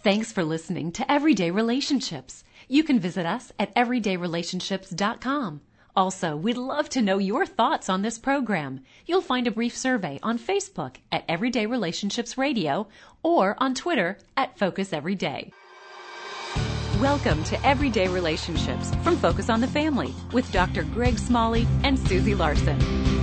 Thanks for listening to Everyday Relationships. You can visit us at everydayrelationships.com. Also, we'd love to know your thoughts on this program. You'll find a brief survey on Facebook at Everyday Relationships Radio or on Twitter at Focus Everyday. Welcome to Everyday Relationships from Focus on the Family with Dr. Greg Smalley and Susie Larson.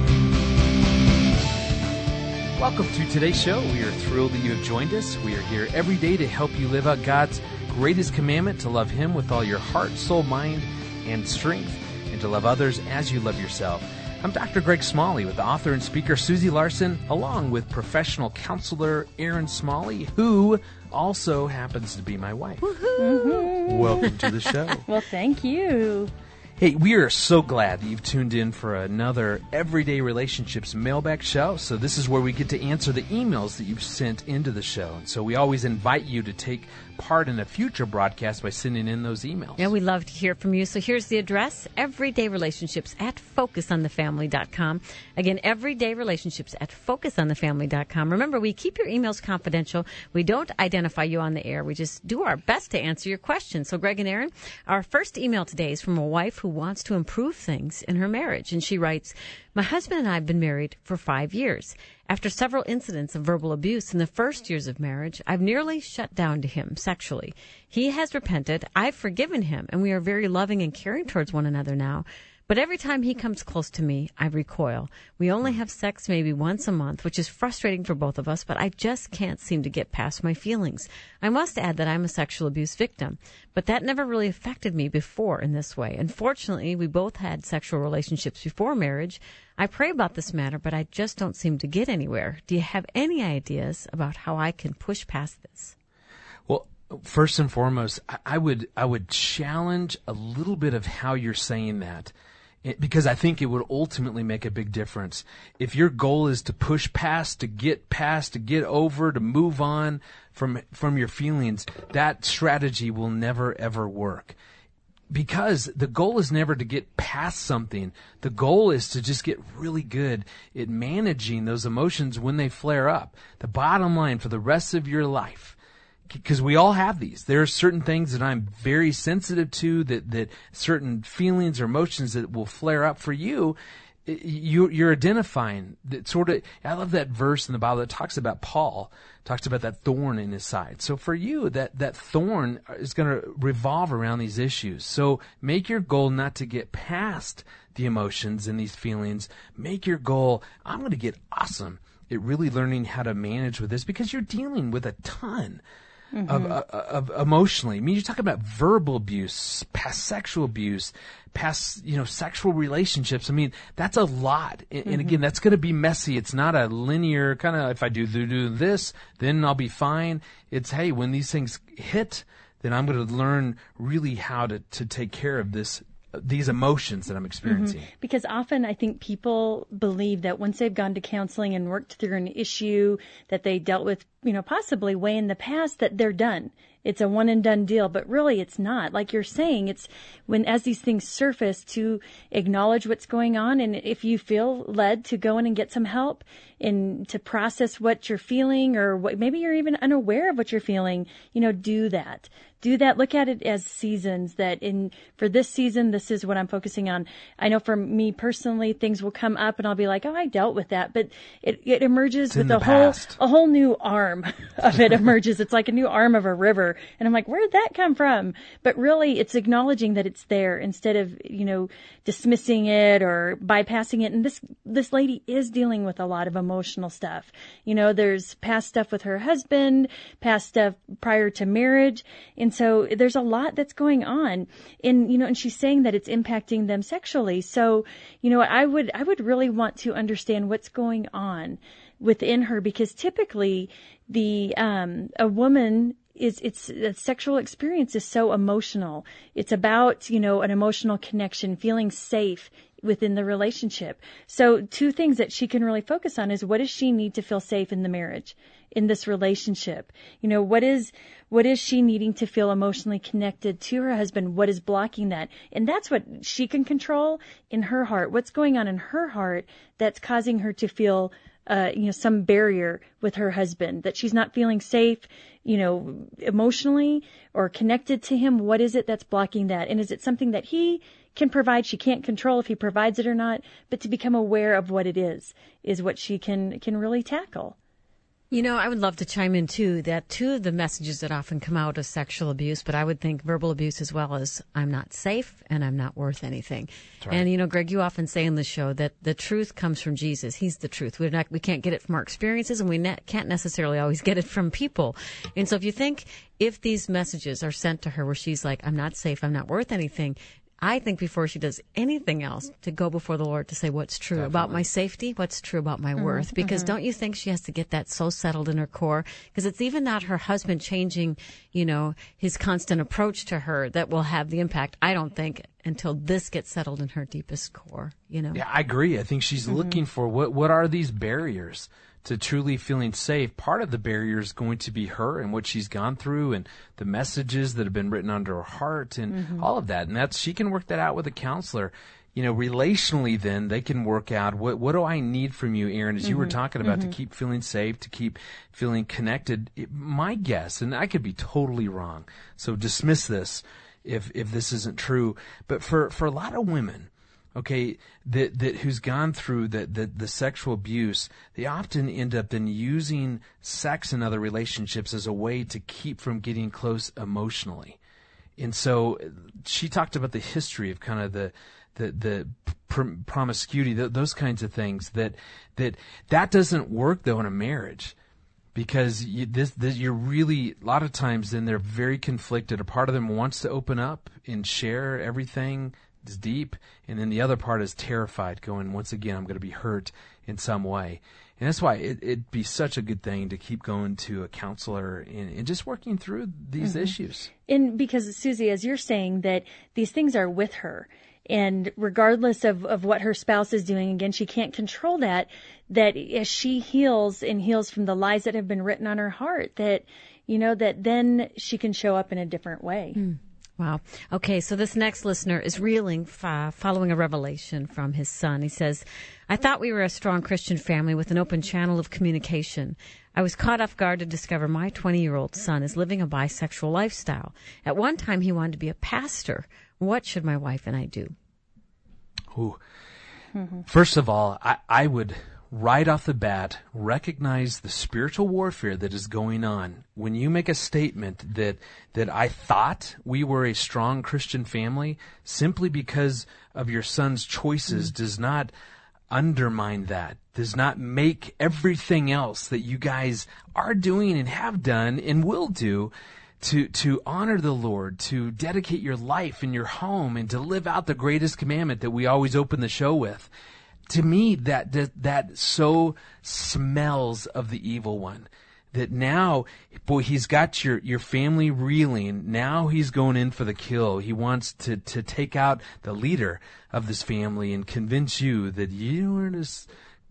Welcome to today's show. We are thrilled that you have joined us. We are here every day to help you live out God's greatest commandment, to love Him with all your heart, soul, mind, and strength, and to love others as you love yourself. I'm Dr. Greg Smalley with author and speaker Susie Larson, along with professional counselor Aaron Smalley, who also happens to be my wife. Woohoo! Welcome to the show. Well, thank you. Hey, we are so glad that you've tuned in for another Everyday Relationships mailbag show. So this is where we get to answer the emails that you've sent into the show. And so we always invite you to take part in a future broadcast by sending in those emails. Yeah, we love to hear from you. So here's the address, Everyday Relationships at FocusOnTheFamily.com. Again, Everyday Relationships at FocusOnTheFamily.com. Remember, we keep your emails confidential. We don't identify you on the air. We just do our best to answer your questions. So Greg and Aaron, our first email today is from a wife who wants to improve things in her marriage. And she writes, "My husband and I have been married for 5 years. After several incidents of verbal abuse in the first years of marriage, I've nearly shut down to him sexually. He has repented. I've forgiven him, and we are very loving and caring towards one another now. But every time he comes close to me, I recoil. We only have sex maybe once a month, which is frustrating for both of us, but I just can't seem to get past my feelings. I must add that I'm a sexual abuse victim, but that never really affected me before in this way. Unfortunately, we both had sexual relationships before marriage. I pray about this matter, but I just don't seem to get anywhere. Do you have any ideas about how I can push past this?" Well, first and foremost, I would challenge a little bit of how you're saying that, because I think it would ultimately make a big difference. If your goal is to push past, to get over, to move on from your feelings, that strategy will never, ever work. Because the goal is never to get past something. The goal is to just get really good at managing those emotions when they flare up. The bottom line for the rest of your life, because we all have these. There are certain things that I'm very sensitive to, that certain feelings or emotions that will flare up for you. You're identifying that sort of. I love that verse in the Bible that talks about that thorn in his side. So for you, that thorn is going to revolve around these issues. So make your goal not to get past the emotions and these feelings. Make your goal, I'm going to get awesome at really learning how to manage with this, because you're dealing with a ton of emotionally. I mean, you're talking about verbal abuse, past sexual abuse, past, sexual relationships. I mean, that's a lot. And again, that's going to be messy. It's not a linear kind of, if I do this, then I'll be fine. It's, hey, when these things hit, then I'm going to learn really how to take care of these emotions that I'm experiencing. Because often I think people believe that once they've gone to counseling and worked through an issue that they dealt with, possibly way in the past, that they're done. It's a one and done deal, but really it's not. Like you're saying, it's as these things surface, to acknowledge what's going on. And if you feel led to go in and get some help and to process what you're feeling, or maybe you're even unaware of what you're feeling, do that. Look at it as seasons, for this season, this is what I'm focusing on. I know for me personally, things will come up and I'll be like, oh, I dealt with that. But it emerges with a whole new arm of it emerges. It's like a new arm of a river. And I'm like, where did that come from? But really, it's acknowledging that it's there instead of, dismissing it or bypassing it. And this lady is dealing with a lot of emotional stuff. There's past stuff with her husband, past stuff prior to marriage. And so there's a lot that's going on, and she's saying that it's impacting them sexually. So, I would really want to understand what's going on within her, because typically a woman it's a sexual experience is so emotional. It's about, an emotional connection, feeling safe within the relationship. So 2 things that she can really focus on is, what does she need to feel safe in the marriage, in this relationship? What is she needing to feel emotionally connected to her husband? What is blocking that? And that's what she can control in her heart. What's going on in her heart that's causing her to feel some barrier with her husband, that she's not feeling safe, emotionally or connected to him. What is it that's blocking that? And is it something that he can provide? She can't control if he provides it or not, but to become aware of what it is what she can really tackle. I would love to chime in too, that two of the messages that often come out of sexual abuse, but I would think verbal abuse as well, as I'm not safe and I'm not worth anything. Right. And, Greg, you often say in the show that the truth comes from Jesus. He's the truth. We can't get it from our experiences, and we can't necessarily always get it from people. And so if these messages are sent to her where she's like, I'm not safe, I'm not worth anything, I think before she does anything else, to go before the Lord to say what's true about my safety, what's true about my worth. Because don't you think she has to get that so settled in her core? Because it's even not her husband changing, his constant approach to her that will have the impact, I don't think, until this gets settled in her deepest core, Yeah, I agree. I think she's looking for what are these barriers to truly feeling safe. Part of the barrier is going to be her and what she's gone through and the messages that have been written under her heart and all of that. And she can work that out with a counselor. Relationally then they can work out what do I need from you, Erin, as you were talking about, to keep feeling safe, to keep feeling connected. My guess, and I could be totally wrong, so dismiss this if this isn't true, but for a lot of women, okay, that who's gone through the sexual abuse, they often end up then using sex and other relationships as a way to keep from getting close emotionally. And so she talked about the history of kind of the promiscuity, those kinds of things, that doesn't work though in a marriage. Because you're really, a lot of times then they're very conflicted. A part of them wants to open up and share everything. It's deep, and then the other part is terrified, going, once again, I'm going to be hurt in some way. And that's why it'd be such a good thing to keep going to a counselor and just working through these issues. And because, Susie, as you're saying, that these things are with her, and regardless of what her spouse is doing, again, she can't control that as she heals from the lies that have been written on her heart, that then she can show up in a different way. Wow. Okay, so this next listener is reeling following a revelation from his son. He says, I thought we were a strong Christian family with an open channel of communication. I was caught off guard to discover my 20-year-old son is living a bisexual lifestyle. At one time, he wanted to be a pastor. What should my wife and I do? Ooh. First of all, I would right off the bat recognize the spiritual warfare that is going on. When you make a statement that I thought we were a strong Christian family, simply because of your son's choices does not undermine that, does not make everything else that you guys are doing and have done and will do to honor the Lord, to dedicate your life and your home, and to live out the greatest commandment that we always open the show with. To me, that so smells of the evil one. That now, boy, he's got your family reeling. Now he's going in for the kill. He wants to take out the leader of this family and convince you that you weren't as,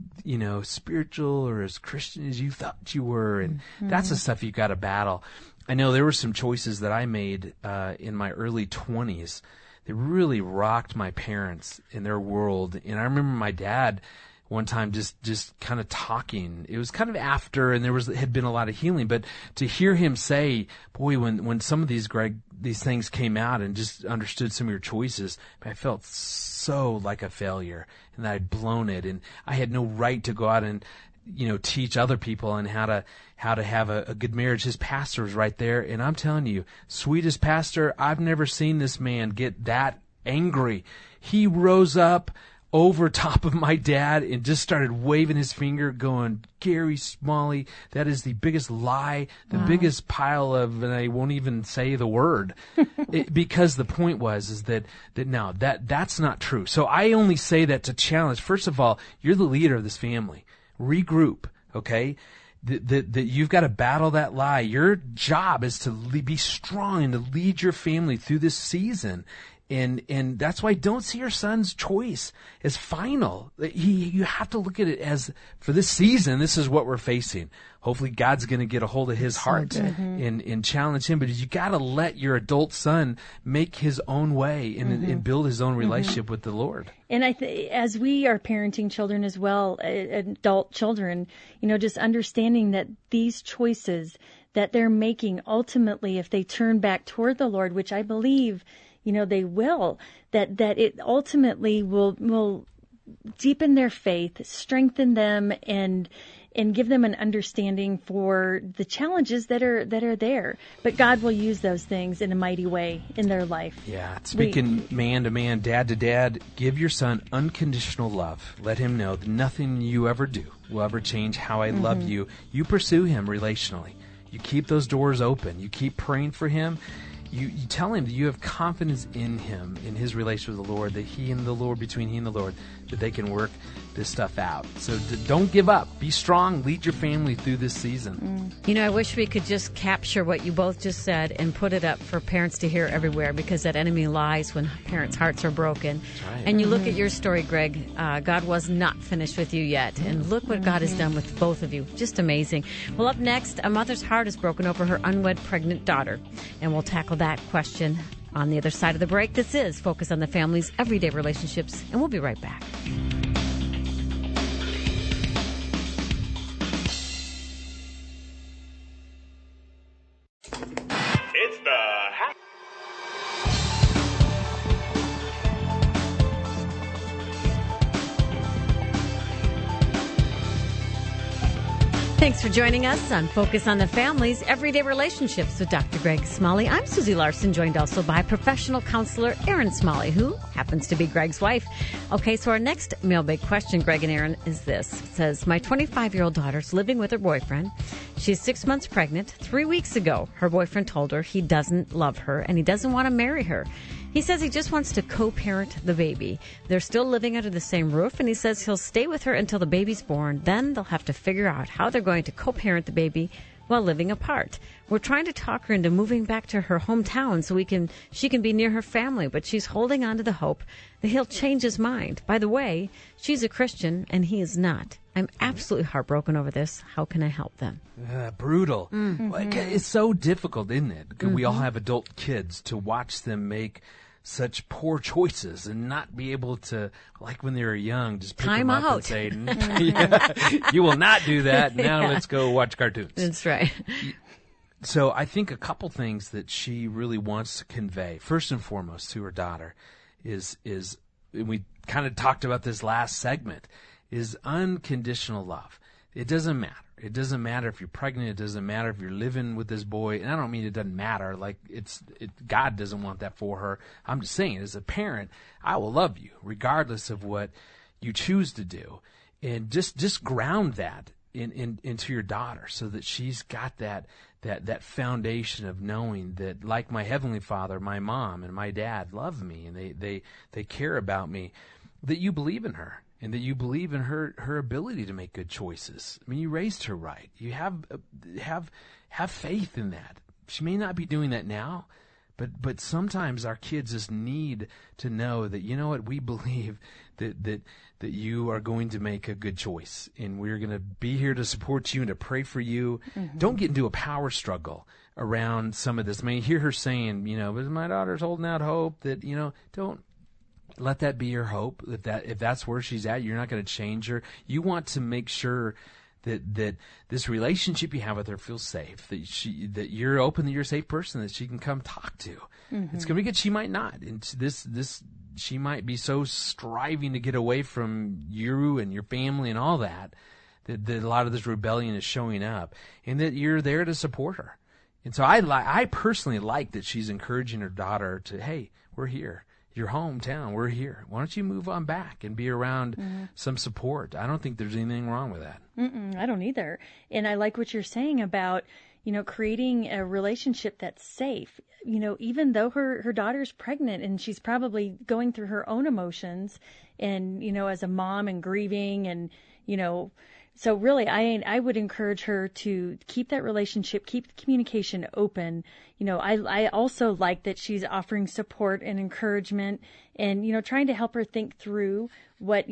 spiritual or as Christian as you thought you were. And that's the stuff you got to battle. I know there were some choices that I made in my early 20s. They really rocked my parents in their world. And I remember my dad one time just kind of talking. It was kind of after, and had been a lot of healing, but to hear him say, boy, when some of these things came out and just understood some of your choices, I felt so like a failure and that I'd blown it, and I had no right to go out and teach other people on how to have a good marriage. His pastor was right there, and I'm telling you, sweetest pastor, I've never seen this man get that angry. He rose up over top of my dad and just started waving his finger, going, Gary Smalley, that is the biggest lie, the biggest pile of, and I won't even say the word, because the point is that no, that's not true. So I only say that to challenge. First of all, you're the leader of this family. Regroup, okay? That you've got to battle that lie. Your job is to be strong and to lead your family through this season. And that's why don't see your son's choice as final. You have to look at it as, for this season, this is what we're facing. Hopefully God's going to get a hold of his heart and challenge him. But you got to let your adult son make his own way and build his own relationship with the Lord. And as we are parenting children as well, adult children, just understanding that these choices that they're making ultimately, if they turn back toward the Lord, which I believe, they will, that it ultimately will deepen their faith, strengthen them, and give them an understanding for the challenges that are there. But God will use those things in a mighty way in their life. Yeah, speaking man to man, dad to dad, give your son unconditional love. Let him know that nothing you ever do will ever change how I love you. You pursue him relationally. You keep those doors open. You keep praying for him. You tell him that you have confidence in him, in his relationship with the Lord, that he and the Lord, between he and the Lord, that they can work this stuff out. So don't give up. Be strong. Lead your family through this season. I wish we could just capture what you both just said and put it up for parents to hear everywhere, because that enemy lies when parents' hearts are broken. That's right. And you look at your story, Greg. God was not finished with you yet. And look what God has done with both of you. Just amazing. Well, up next, a mother's heart is broken over her unwed pregnant daughter. And we'll tackle that question on the other side of the break. This is Focus on the Family's Everyday Relationships, and we'll be right back. It's the happy. Thanks for joining us on Focus on the Family's Everyday Relationships with Dr. Greg Smalley. I'm Susie Larson, joined also by professional counselor Erin Smalley, who happens to be Greg's wife. Okay, so our next mailbag question, Greg and Erin, is this. It says, my 25-year-old daughter's living with her boyfriend. She's 6 months pregnant. 3 weeks ago, her boyfriend told her he doesn't love her and he doesn't want to marry her. He says he just wants to co-parent the baby. They're still living under the same roof, and he says he'll stay with her until the baby's born. Then they'll have to figure out how they're going to co-parent the baby while living apart. We're trying to talk her into moving back to her hometown so she can be near her family, but she's holding on to the hope that he'll change his mind. By the way, she's a Christian and he is not. I'm absolutely heartbroken over this. How can I help them? Brutal. It's so difficult, isn't it? Because we all have adult kids, to watch them make such poor choices and not be able to, like when they were young, just pick them up and say, you will not do that. Now let's go watch cartoons. That's right. So I think a couple things that she really wants to convey, first and foremost, to her daughter is we kind of talked about this last segment, is unconditional love. It doesn't matter. It doesn't matter if you're pregnant. It doesn't matter if you're living with this boy. And I don't mean it doesn't matter. Like God doesn't want that for her. I'm just saying, as a parent, I will love you regardless of what you choose to do, and just ground that into your daughter, so that she's got that foundation of knowing that, like my Heavenly Father, my mom and my dad love me and they care about me, that you believe in her. And that you believe in her ability to make good choices. I mean, you raised her right. You have faith in that. She may not be doing that now, but sometimes our kids just need to know that, you know what, we believe that you are going to make a good choice, and we're going to be here to support you and to pray for you. Mm-hmm. Don't get into a power struggle around some of this. I mean, you hear her saying, but my daughter's holding out hope that, don't. Let that be your hope. If that's where she's at, you're not going to change her. You want to make sure that this relationship you have with her feels safe. That you're open, that you're a safe person that she can come talk to. Mm-hmm. It's going to be good. She might not. And she might be so striving to get away from you and your family and all that a lot of this rebellion is showing up, and that you're there to support her. And so I personally like that she's encouraging her daughter to, hey, we're here. Your hometown, we're here. Why don't you move on back and be around some support? I don't think there's anything wrong with that. I don't either. And I like what you're saying about, creating a relationship that's safe. Even though her daughter's pregnant and she's probably going through her own emotions and, as a mom and grieving and, So really, I would encourage her to keep that relationship, keep the communication open. I also like that she's offering support and encouragement and, trying to help her think through what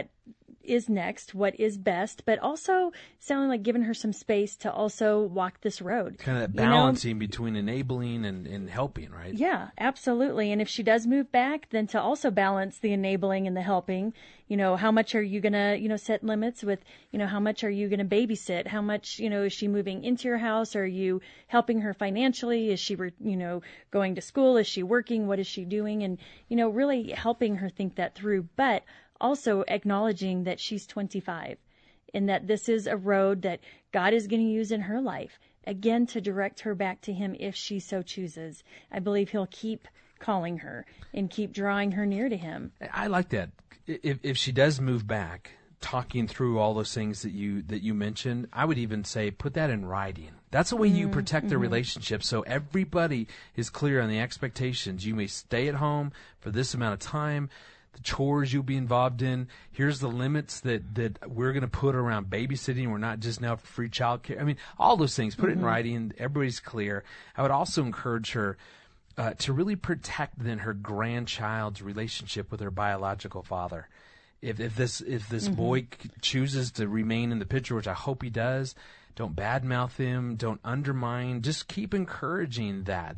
is next, what is best, but also sounding like giving her some space to also walk this road. Kind of that balancing between enabling and helping, right? Yeah, absolutely. And if she does move back, then to also balance the enabling and the helping. How much are you going to, set limits with, how much are you going to babysit? How much, is she moving into your house? Are you helping her financially? Is she, going to school? Is she working? What is she doing? And, really helping her think that through. But also acknowledging that she's 25 and that this is a road that God is going to use in her life, again, to direct her back to him if she so chooses. I believe he'll keep calling her and keep drawing her near to him. I like that. If she does move back, talking through all those things that you mentioned, I would even say put that in writing. That's the way you protect the relationship, so everybody is clear on the expectations. You may stay at home for this amount of time, the chores you'll be involved in. Here's the limits that we're going to put around babysitting. We're not just now for free child care. I mean, all those things, put it in writing. Everybody's clear. I would also encourage her to really protect then her grandchild's relationship with her biological father. If this boy chooses to remain in the picture, which I hope he does, don't badmouth him, don't undermine. Just keep encouraging that.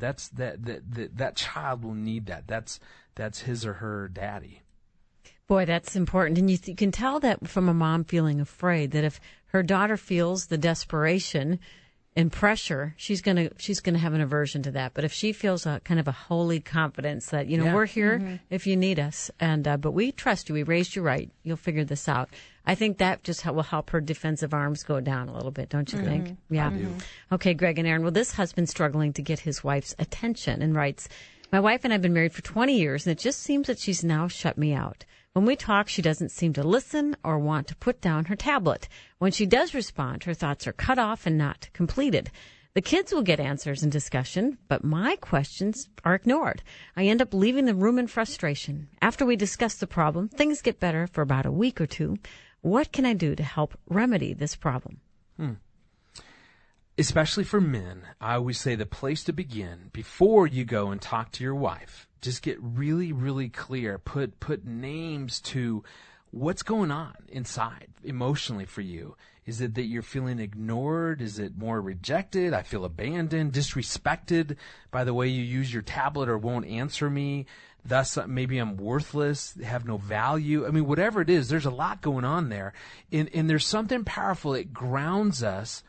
That child will need that. That's his or her daddy. Boy, that's important. And you can tell that from a mom feeling afraid, that if her daughter feels the desperation and pressure, she's gonna have an aversion to that. But if she feels a kind of a holy confidence that, we're here if you need us, and but we trust you, we raised you right, you'll figure this out. I think that just will help her defensive arms go down a little bit, don't you think? Yeah. I do. Okay, Greg and Aaron. Well, this husband's struggling to get his wife's attention and writes, "My wife and I have been married for 20 years, and it just seems that she's now shut me out. When we talk, she doesn't seem to listen or want to put down her tablet. When she does respond, her thoughts are cut off and not completed. The kids will get answers and discussion, but my questions are ignored. I end up leaving the room in frustration. After we discuss the problem, things get better for about a week or two. What can I do to help remedy this problem?" Especially for men, I always say the place to begin before you go and talk to your wife, just get really, really clear. Put names to what's going on inside emotionally for you. Is it that you're feeling ignored? Is it more rejected? I feel abandoned, disrespected by the way you use your tablet or won't answer me. Thus, maybe I'm worthless, have no value. I mean, whatever it is, there's a lot going on there. And there's something powerful. It grounds us.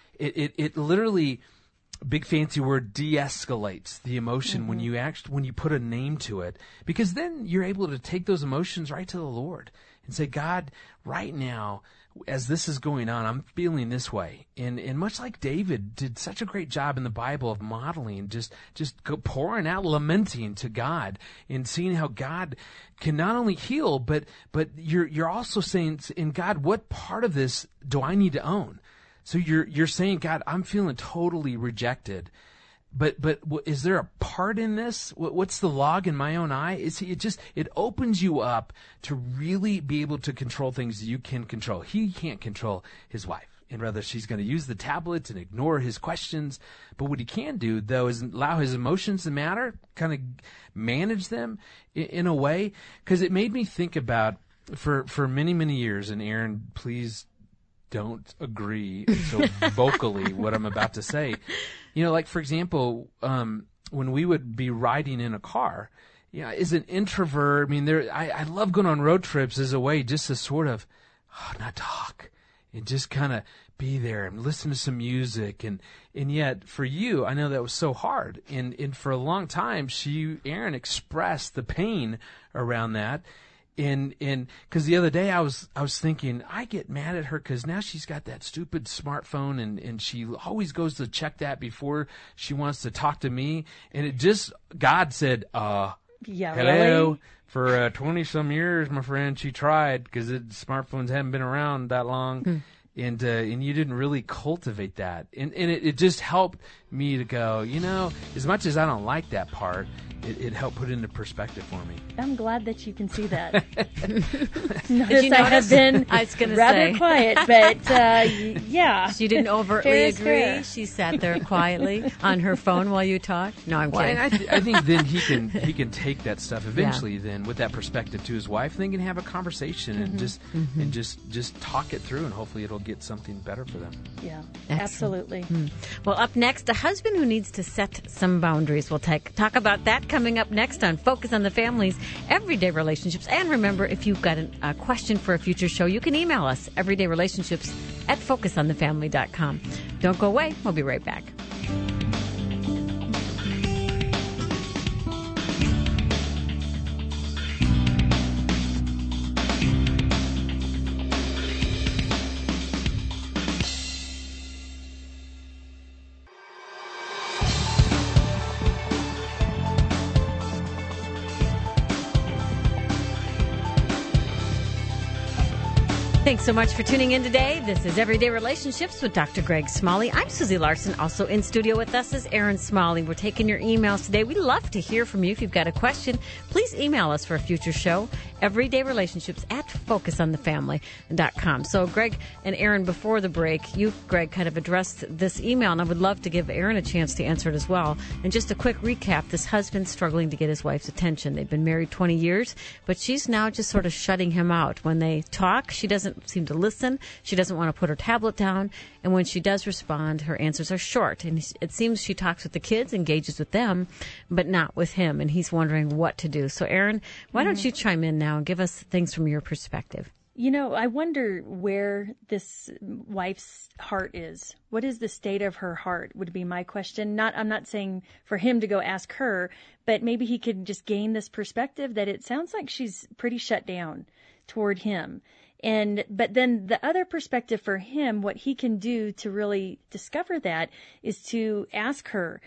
It literally, big fancy word, de-escalates the emotion when you put a name to it, because then you're able to take those emotions right to the Lord and say, God, right now, as this is going on, I'm feeling this way. And much like David did such a great job in the Bible of modeling, just pouring out, lamenting to God and seeing how God can not only heal, but you're also saying, in God, what part of this do I need to own? So you're saying, God, I'm feeling totally rejected, but is there a part in this? What's the log in my own eye? It opens you up to really be able to control things you can control. He can't control his wife, and rather she's going to use the tablet and ignore his questions. But what he can do, though, is allow his emotions to matter, kind of manage them in a way. Because it made me think about, for many, many years, and Aaron, please don't agree so vocally what I'm about to say. Like, for example, when we would be riding in a car, as an introvert, I mean, I love going on road trips as a way just to sort of not talk and just kind of be there and listen to some music. And yet for you, I know that was so hard. And for a long time, Aaron expressed the pain around that. And because the other day I was thinking, I get mad at her because now she's got that stupid smartphone and she always goes to check that before she wants to talk to me. And God said, yeah, hello. Really? For 20 some years, my friend, she tried, because smartphones haven't been around that long. And you didn't really cultivate that. And it just helped me to go, as much as I don't like that part, it helped put it into perspective for me. I'm glad that you can see that. Did you Notice I have been I was gonna rather say. quiet, but yeah. She didn't overtly Fair is agree. fair. She sat there quietly on her phone while you talked. No, I'm Well, kidding. and I think then he can take that stuff eventually. Then with that perspective to his wife, then can have a conversation and just talk it through, and hopefully it'll get something better for them. Yeah, Excellent. absolutely. Well, up next, a husband who needs to set some boundaries. We'll talk about that coming up next on Focus on the Family's Everyday Relationships. And remember, if you've got a question for a future show, you can email us, everydayrelationships@focusonthefamily.com. Don't go away. We'll be right back. Thanks so much for tuning in today. This is Everyday Relationships with Dr. Greg Smalley. I'm Susie Larson. Also in studio with us is Aaron Smalley. We're taking your emails today. We'd love to hear from you. If you've got a question, please email us for a future show. everydayrelationships@focusonthefamily.com. So Greg and Aaron, before the break, you, Greg, kind of addressed this email, and I would love to give Aaron a chance to answer it as well. And just a quick recap, this husband's struggling to get his wife's attention. They've been married 20 years, but she's now just sort of shutting him out. When they talk, she doesn't seem to listen. She doesn't want to put her tablet down. And when she does respond, her answers are short. And it seems she talks with the kids, engages with them, but not with him. And he's wondering what to do. So, Aaron, why don't you chime in now and give us things from your perspective? You know, I wonder where this wife's heart is. What is the state of her heart would be my question. I'm not saying for him to go ask her, but maybe he could just gain this perspective that it sounds like she's pretty shut down toward him. But then the other perspective for him, what he can do to really discover that is to ask her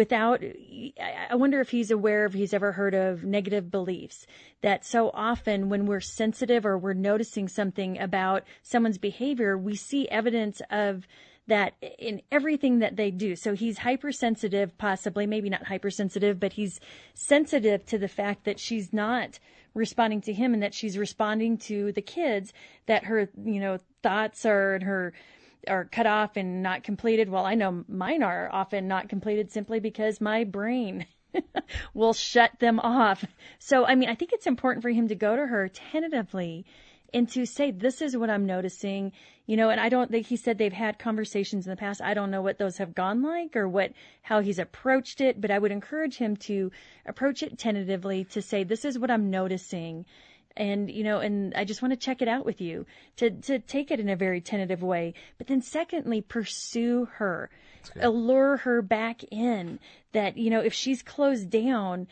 I wonder if he's aware, if he's ever heard of negative beliefs, that so often when we're sensitive or we're noticing something about someone's behavior, we see evidence of that in everything that they do. So he's hypersensitive, possibly, maybe not hypersensitive, but he's sensitive to the fact that she's not responding to him and that she's responding to the kids, that her, thoughts are cut off and not completed. Well, I know mine are often not completed simply because my brain will shut them off. So, I think it's important for him to go to her tentatively and to say, this is what I'm noticing, and I don't think he said they've had conversations in the past. I don't know what those have gone like or how he's approached it, but I would encourage him to approach it tentatively, to say, this is what I'm noticing. And, and I just want to check it out with you, to take it in a very tentative way. But then secondly, pursue her, allure her back in, that, if she's closed down,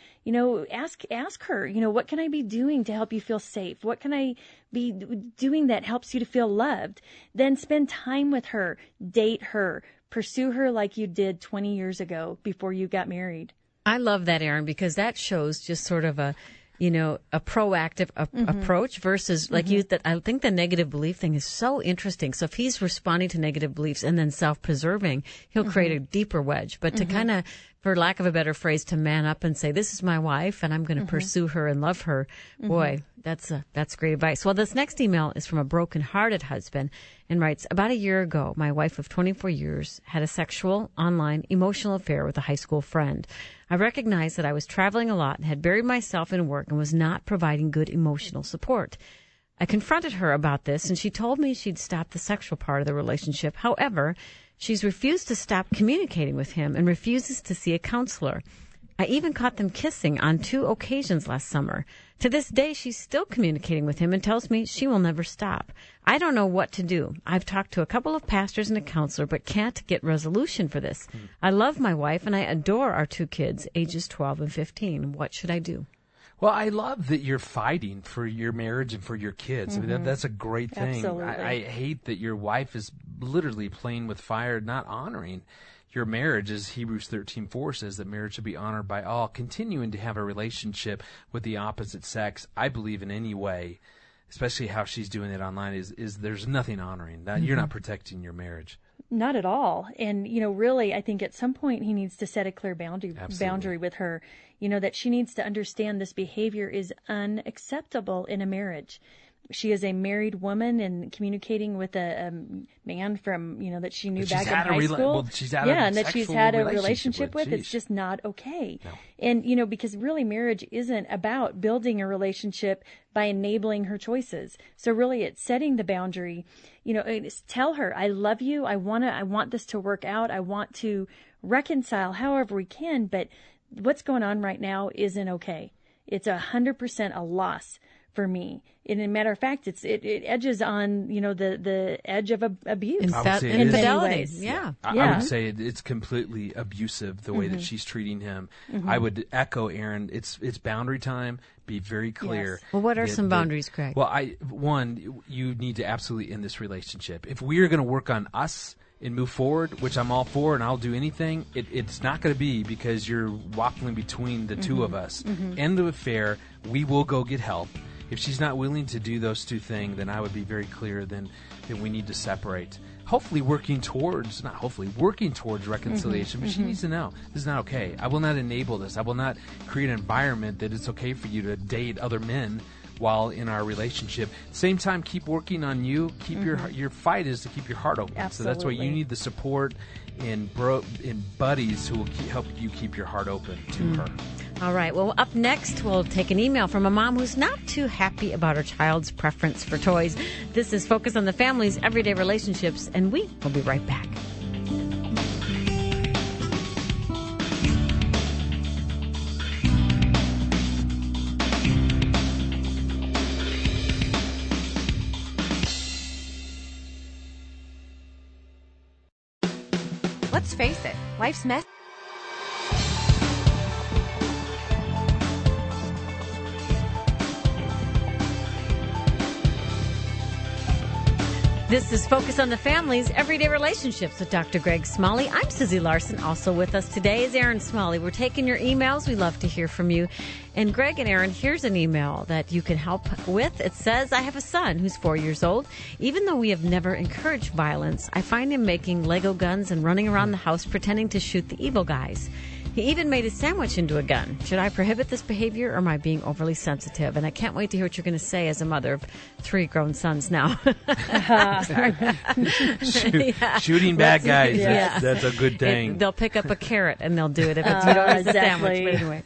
ask her, what can I be doing to help you feel safe? What can I be doing that helps you to feel loved? Then spend time with her, date her, pursue her like you did 20 years ago before you got married. I love that, Aaron, because that shows just sort of a proactive approach versus like I think the negative belief thing is so interesting. So if he's responding to negative beliefs and then self-preserving, he'll create a deeper wedge. But to kind of, for lack of a better phrase, to man up and say, this is my wife and I'm going to pursue her and love her. Boy, that's great advice. Well, this next email is from a broken-hearted husband and writes, about a year ago, my wife of 24 years had a sexual, online, emotional affair with a high school friend. I recognized that I was traveling a lot and had buried myself in work and was not providing good emotional support. I confronted her about this, and she told me she'd stop the sexual part of the relationship. However, she's refused to stop communicating with him and refuses to see a counselor. I even caught them kissing on 2 occasions last summer. To this day, she's still communicating with him and tells me she will never stop. I don't know what to do. I've talked to a couple of pastors and a counselor, but can't get resolution for this. I love my wife, and I adore our 2 kids, ages 12 and 15. What should I do? Well, I love that you're fighting for your marriage and for your kids. That's a great thing. Absolutely. I hate that your wife is literally playing with fire, not honoring your marriage. As Hebrews 13:4 says, that marriage should be honored by all. Continuing to have a relationship with the opposite sex, I believe in any way, especially how she's doing it online, is there's nothing honoring that. You're not protecting your marriage. Not at all. And, really, I think at some point he needs to set a clear boundary Absolutely. with her, that she needs to understand this behavior is unacceptable in a marriage. She is a married woman and communicating with a man from, that she knew But back she's in had a high school. well, she's had yeah, a and that she's sexual had a relationship relationship with. with. It's Jeez. just not okay. No. And, because really marriage isn't about building a relationship by enabling her choices. So really it's setting the boundary, it's tell her, I love you. I want this to work out. I want to reconcile however we can, but what's going on right now isn't okay. It's 100% a loss for me. And as a matter of fact, it edges on, the edge of abuse. I would say it is. Infidelity. ways. Yeah. I would say it's completely abusive the way that she's treating him. I would echo Aaron. It's boundary time. Be very clear. Yes. Well, what are that- some that- boundaries, Greg? Well, you need to absolutely end this relationship. If we are going to work on us and move forward, which I'm all for, and I'll do anything, it's not going to be because you're waffling between the two of us. End of affair. We will go get help. If she's not willing to do those two things, then I would be very clear then we need to separate. Hopefully working towards reconciliation, but she needs to know this is not okay. I will not enable this. I will not create an environment that it's okay for you to date other men while in our relationship. Same time, keep working on you. Keep your fight is to keep your heart open. So that's why you Absolutely. need the support in buddies who will help you keep your heart open to her. All right. Well, up next, we'll take an email from a mom who's not too happy about her child's preference for toys. This is Focus on the Family's Everyday Relationships, and we will be right back. Let's face it, life's messy. This is Focus on the Family's Everyday Relationships with Dr. Greg Smalley. I'm Susie Larson. Also with us today is Aaron Smalley. We're taking your emails. We love to hear from you. And Greg and Aaron, here's an email that you can help with. It says, I have a son who's 4 years old. Even though we have never encouraged violence, I find him making Lego guns and running around the house pretending to shoot the evil guys. He even made his sandwich into a gun. Should I prohibit this behavior, or am I being overly sensitive? And I can't wait to hear what you're going to say as a mother of 3 grown sons now. Shooting bad guys, yeah. that's a good thing. They'll pick up a carrot and they'll do it if it's, you don't have the sandwich. But anyway.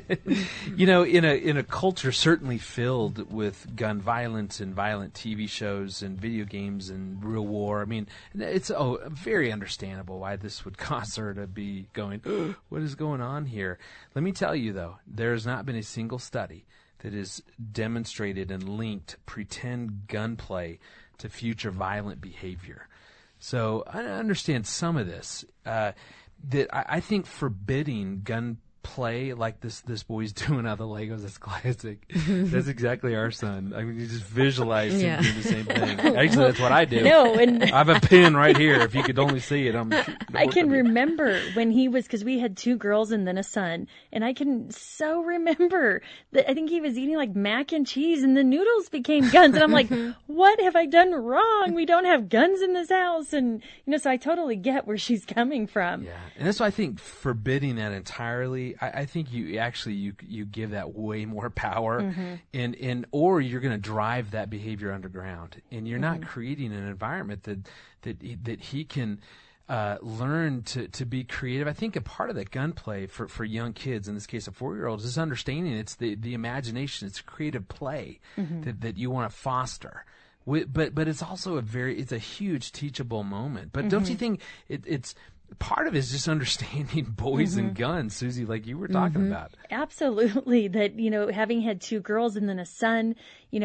In a culture certainly filled with gun violence and violent TV shows and video games and real war, I mean, it's very understandable why this would cause her to be going, what is going on here? Let me tell you, though, there has not been a single study that has demonstrated and linked pretend gunplay to future violent behavior. So I understand some of this. That I think forbidding gunplay like this boy's doing out of the Legos, that's classic. That's exactly our son. I mean, you just visualize him doing the same thing. Actually, that's what I do. No, and I have a pin right here. If you could only see it, I can remember when he was, because we had 2 girls and then a son, and I can so remember that I think he was eating like mac and cheese and the noodles became guns. And I'm like, what have I done wrong? We don't have guns in this house. And, so I totally get where she's coming from. Yeah, and that's why I think forbidding that entirely, I think you give that way more power, and or you're going to drive that behavior underground, and you're not creating an environment that he can learn to be creative. I think a part of that gunplay for young kids, in this case a 4-year-old, is understanding it's the imagination, it's creative play that you want to foster. But it's also it's a huge teachable moment. But don't you think it's part of it is just understanding boys and guns, Susie, like you were talking about. Absolutely. That, having had 2 girls and then a son, he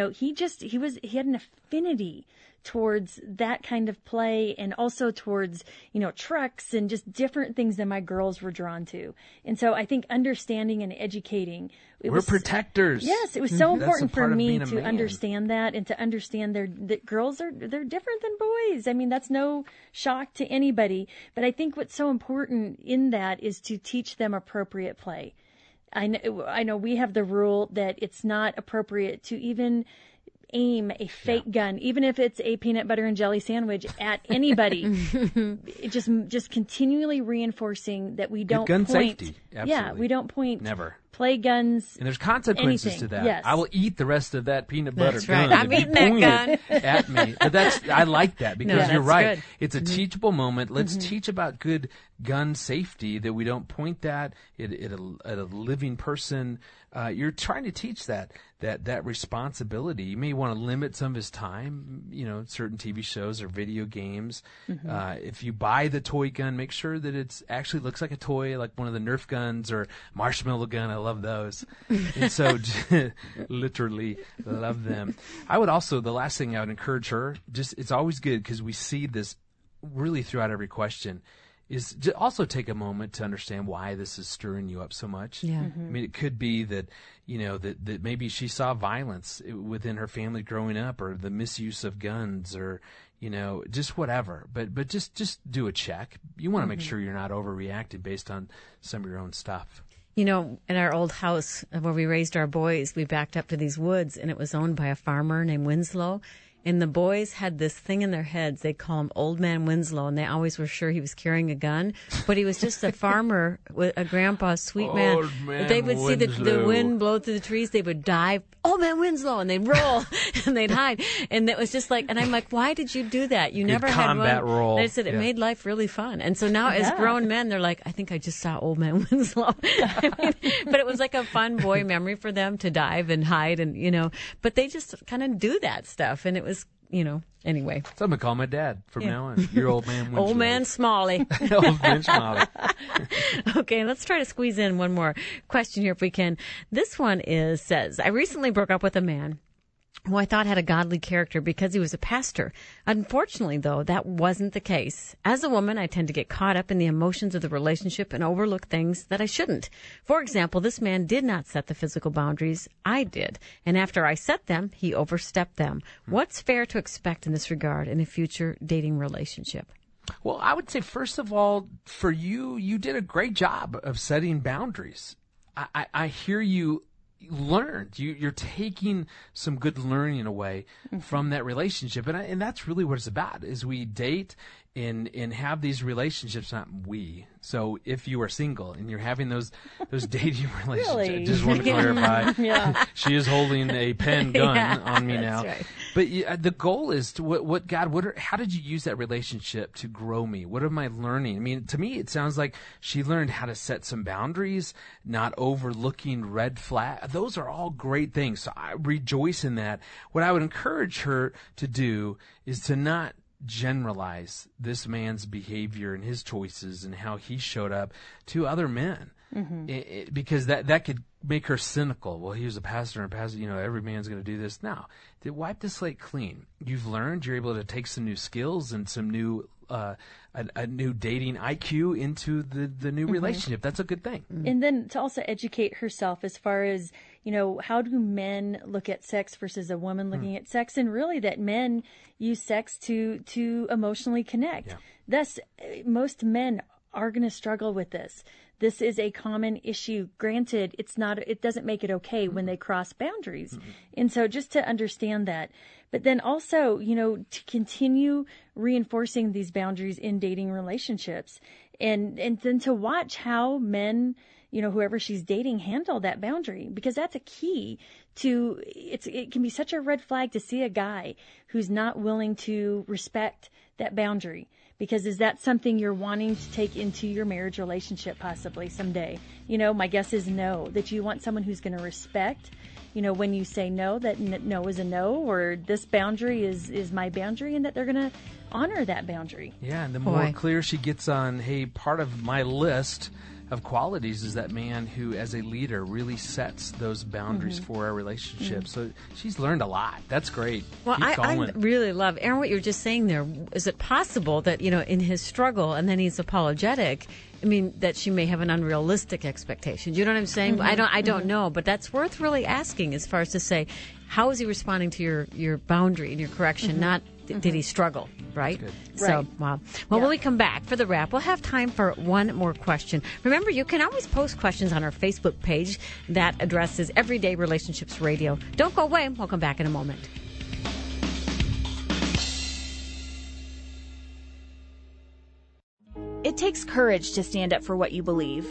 had an affinity towards that kind of play, and also towards, trucks and just different things that my girls were drawn to. And so I think understanding and educating. We're protectors. Yes, it was so important for me to man. understand that, and to understand that girls they're different than boys. I mean, that's no shock to anybody. But I think what's so important in that is to teach them appropriate play. I know we have the rule that it's not appropriate to even aim a fake gun, even if it's a peanut butter and jelly sandwich, at anybody. just continually reinforcing that we don't gun point. Safety. Yeah, Absolutely. we don't point. Never. Play guns. And there's consequences anything. to that. Yes. I will eat the rest of that peanut butter That's gun. right. I'm if you eating that point it at me. But I like that because No, you're that's right. good. It's a teachable moment. Let's teach about good gun safety, that we don't point that at a living person. You're trying to teach that responsibility. You may want to limit some of his time, certain TV shows or video games. If you buy the toy gun, make sure that it actually looks like a toy, like one of the Nerf guns or marshmallow gun. I love those. And so literally love them. I would also, the last thing I would encourage her, it's always good because we see this really throughout every question, is to also take a moment to understand why this is stirring you up so much. Yeah. I mean, it could be that, that maybe she saw violence within her family growing up, or the misuse of guns, or, just whatever. But just do a check. You want to make sure you're not overreacting based on some of your own stuff. In our old house where we raised our boys, we backed up to these woods, and it was owned by a farmer named Winslow. And the boys had this thing in their heads. They call him Old Man Winslow, and they always were sure he was carrying a gun. But he was just a farmer, with a grandpa, sweet man. Old Man They would see the Winslow. wind blow through the trees. They would dive, Old Man Winslow, and they'd roll, and they'd hide. And it was just like, and I'm like, why did you do that? You never had one. combat role. They said it Yeah. made life really fun. And so now as grown men, they're like, I think I just saw Old Man Winslow. But it was like a fun boy memory for them to dive and hide, and, but they just kind of do that stuff. And it was, anyway. So I'm going to call my dad from now on. Your Old Man Winslow. Old Man Smalley. Old Man Smalley. Okay, let's try to squeeze in one more question here if we can. This one says, I recently broke up with a man who I thought had a godly character because he was a pastor. Unfortunately, though, that wasn't the case. As a woman, I tend to get caught up in the emotions of the relationship and overlook things that I shouldn't. For example, this man did not set the physical boundaries. I did. And after I set them, he overstepped them. What's fair to expect in this regard in a future dating relationship? Well, I would say, first of all, for you did a great job of setting boundaries. I hear you learned. You're taking some good learning away from that relationship. And that's really what it's about, is we date and have these relationships, not we. So if you are single and you're having those dating relationships, Really? I just want to clarify. Yeah. She is holding a pen gun on me now. right. But the goal is to how did you use that relationship to grow me? What am I learning? I mean, to me, it sounds like she learned how to set some boundaries, not overlooking red flag. Those are all great things. So I rejoice in that. What I would encourage her to do is to not generalize this man's behavior and his choices and how he showed up to other men. Because that could make her cynical. Well, he was a pastor, and every man's going to do this. No, wipe the slate clean. You've learned. You're able to take some new skills and some new a new dating IQ into the new relationship. That's a good thing. And then to also educate herself as far as, how do men look at sex versus a woman looking at sex, and really that men use sex to emotionally connect. Yeah. Thus, most men are going to struggle with this. This is a common issue. Granted, it doesn't make it okay when they cross boundaries. And so just to understand that, but then also, to continue reinforcing these boundaries in dating relationships, and then to watch how men, whoever she's dating, handle that boundary, because that's a key to it can be such a red flag to see a guy who's not willing to respect that boundary. Because is that something you're wanting to take into your marriage relationship possibly someday? My guess is no, that you want someone who's going to respect, when you say no, that no is a no, or this boundary is my boundary, and that they're going to honor that boundary. Yeah, and the more clear she gets on, hey, part of my list of qualities is that man who, as a leader, really sets those boundaries for our relationship. So she's learned a lot. That's great. Well, Keep I going. really love, Aaron, what you're just saying there. Is it possible that, in his struggle, and then he's apologetic, that she may have an unrealistic expectation? Do you know what I'm saying? I don't know, but that's worth really asking, as far as to say, how is he responding to your boundary and your correction? Not did he struggle, right? So, Right. wow. Well, when we come back for the wrap, we'll have time for one more question. Remember, you can always post questions on our Facebook page. That address is Everyday Relationships Radio. Don't go away. We'll come back in a moment. takes courage to stand up for what you believe.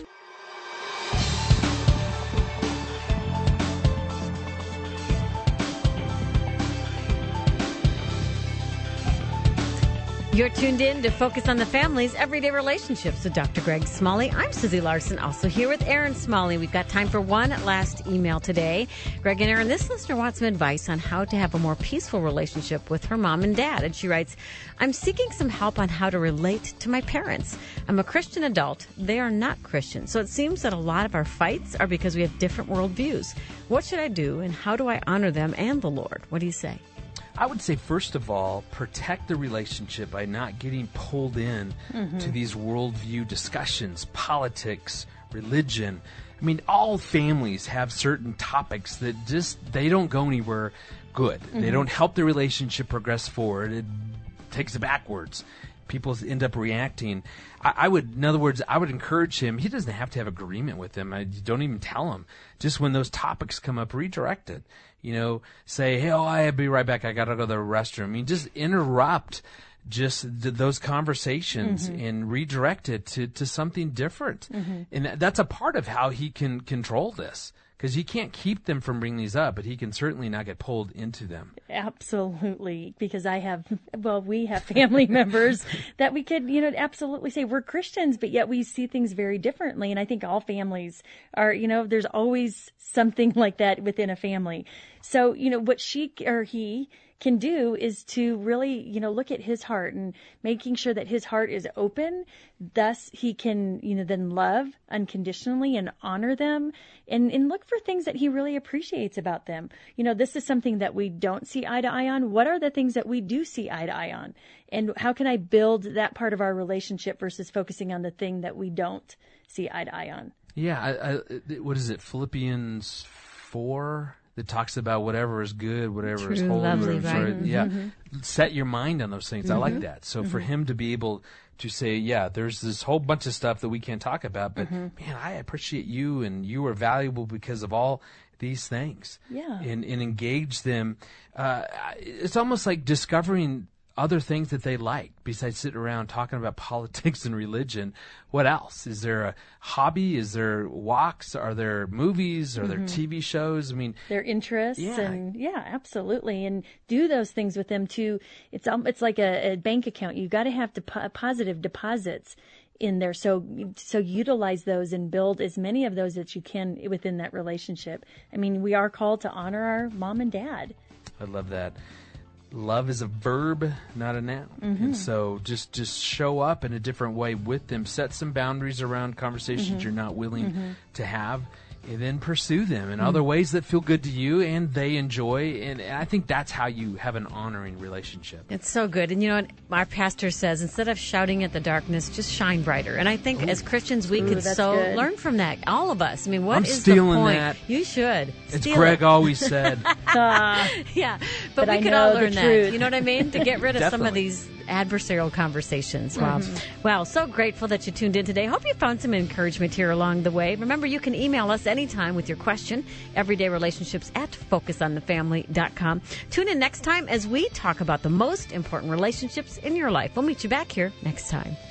You're tuned in to Focus on the Family's Everyday Relationships with Dr. Greg Smalley. I'm Susie Larson, also here with Aaron Smalley. We've got time for one last email today. Greg and Aaron, this listener wants some advice on how to have a more peaceful relationship with her mom and dad. And she writes, I'm seeking some help on how to relate to my parents. I'm a Christian adult. They are not Christian. So it seems that a lot of our fights are because we have different worldviews. What should I do, and how do I honor them and the Lord? What do you say? I would say, first of all, protect the relationship by not getting pulled in to these worldview discussions, politics, religion. I mean, all families have certain topics that they don't go anywhere good. They don't help the relationship progress forward. It takes it backwards. People end up reacting. In other words, I would encourage him. He doesn't have to have agreement with them. Don't even tell him. Just when those topics come up, redirect it. Say, hey, I'll be right back. I got to go to the restroom. I mean, just interrupt those conversations and redirect it to something different. And that's a part of how he can control this. Because he can't keep them from bringing these up, but he can certainly not get pulled into them. Absolutely. Because we have family members that we could, absolutely say we're Christians, but yet we see things very differently. And I think all families are, there's always something like that within a family. So, what she or he can do is to really, look at his heart and making sure that his heart is open. Thus, he can, then love unconditionally and honor them and look for things that he really appreciates about them. This is something that we don't see eye to eye on. What are the things that we do see eye to eye on? And how can I build that part of our relationship versus focusing on the thing that we don't see eye to eye on? Yeah. What is it? Philippians 4? That talks about whatever is good, whatever True, is holy, lovely, whatever right? is, yeah. Set your mind on those things. I like that. So for him to be able to say, yeah, there's this whole bunch of stuff that we can't talk about, but man, I appreciate you, and you are valuable because of all these things. Yeah. And engage them. It's almost like discovering other things that they like besides sitting around talking about politics and religion. What else? Is there a hobby? Is there walks? Are there movies? Are there TV shows? I mean, their interests. And absolutely. And do those things with them too. It's like a bank account. You've got to have positive deposits in there. So utilize those and build as many of those that you can within that relationship. I mean, we are called to honor our mom and dad. I love that. Love is a verb, not a noun. And so just show up in a different way with them. Set some boundaries around conversations you're not willing to have, and then pursue them in other ways that feel good to you and they enjoy. And I think that's how you have an honoring relationship. It's so good. And you know what our pastor says? Instead of shouting at the darkness, just shine brighter. And I think as Christians, we could so good. learn from that. All of us. I mean, I'm is stealing the point? that. You should. It's Steal Greg it. always said. Yeah. But we I could know all the learn that. truth. You know what I mean? To get rid of some of Definitely. these adversarial conversations. Wow. Wow. So grateful that you tuned in today. Hope you found some encouragement here along the way. Remember, you can email us anytime with your question, everydayrelationships@focusonthefamily.com. Tune in next time as we talk about the most important relationships in your life. We'll meet you back here next time.